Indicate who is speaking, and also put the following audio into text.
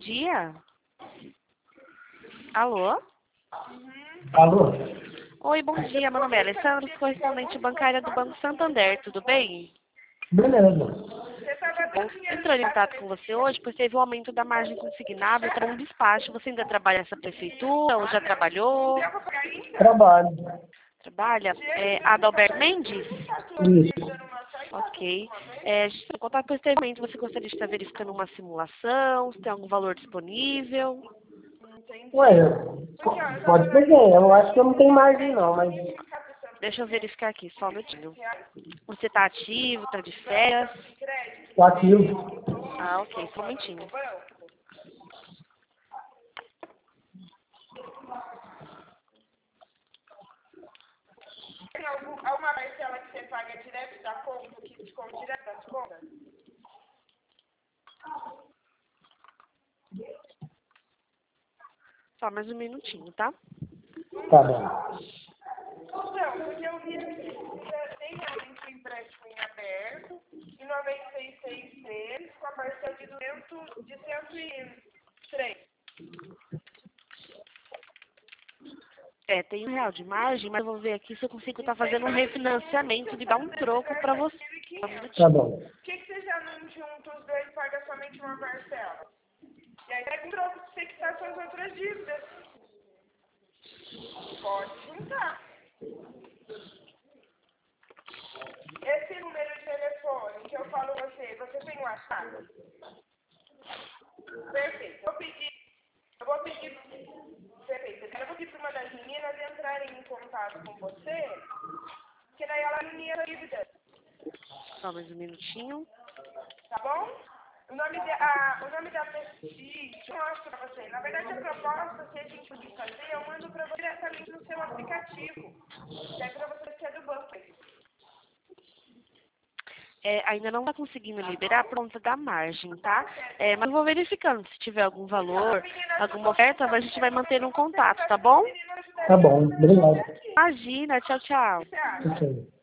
Speaker 1: dia. Alô?
Speaker 2: Alô?
Speaker 1: Oi, bom dia. Meu nome é Alessandra, sou correspondente bancária do Banco Santander. Tudo bem?
Speaker 2: Beleza.
Speaker 1: Bom, entrando em contato com você hoje, pois teve o aumento da margem consignável para um despacho. Você ainda trabalha nessa prefeitura ou já trabalhou?
Speaker 2: Trabalho.
Speaker 1: Trabalha? Adalberto Mendes?
Speaker 2: Isso.
Speaker 1: Ok. A gente tem contato com esse aumento. Você gostaria de estar verificando uma simulação? Se tem algum valor disponível?
Speaker 2: Ué, pode pegar. Eu acho que eu não tenho margem não, mas
Speaker 1: Deixa eu verificar aqui, só um minutinho. Você está ativo, está de férias?
Speaker 2: o ativo.
Speaker 1: Ah, ok, só um minutinho.
Speaker 3: Tem alguma parcela que você paga direto da conta, que desconta direto das contas?
Speaker 1: Só mais um minutinho, tá?
Speaker 2: Tá bom.
Speaker 3: Não, porque eu vi aqui, você tem realmente um empréstimo em aberto, e 96 meses, com a parcela de 103.
Speaker 1: Tem R$ 1 de margem, mas eu vou ver aqui se eu consigo estar fazendo um refinanciamento e dar um troco para você. Só um
Speaker 2: Tá
Speaker 1: minutinho.
Speaker 2: bom.
Speaker 3: Por que você já não junta os dois e paga somente uma parcela? E aí pega um troco pra você quitar suas outras dívidas. Pode juntar. Esse número de telefone que eu falo você tem WhatsApp? Perfeito. Eu vou pedir, perfeito. Eu vou pedir para uma das meninas entrarem em contato com você, que daí ela unia a dívida,
Speaker 1: Só mais um minutinho.
Speaker 3: tá bom? O nome da Prestige, eu mostro para você. Na verdade, a proposta, se a gente puder fazer, eu mando para você diretamente no seu aplicativo, que é para você ser do banco.
Speaker 1: Ainda não está conseguindo liberar por conta da margem, tá? Mas eu vou verificando. Se tiver algum valor, alguma oferta, a gente vai manter um contato, tá bom?
Speaker 2: Tá bom. Obrigado.
Speaker 1: Imagina, tchau, tchau.
Speaker 2: Ok.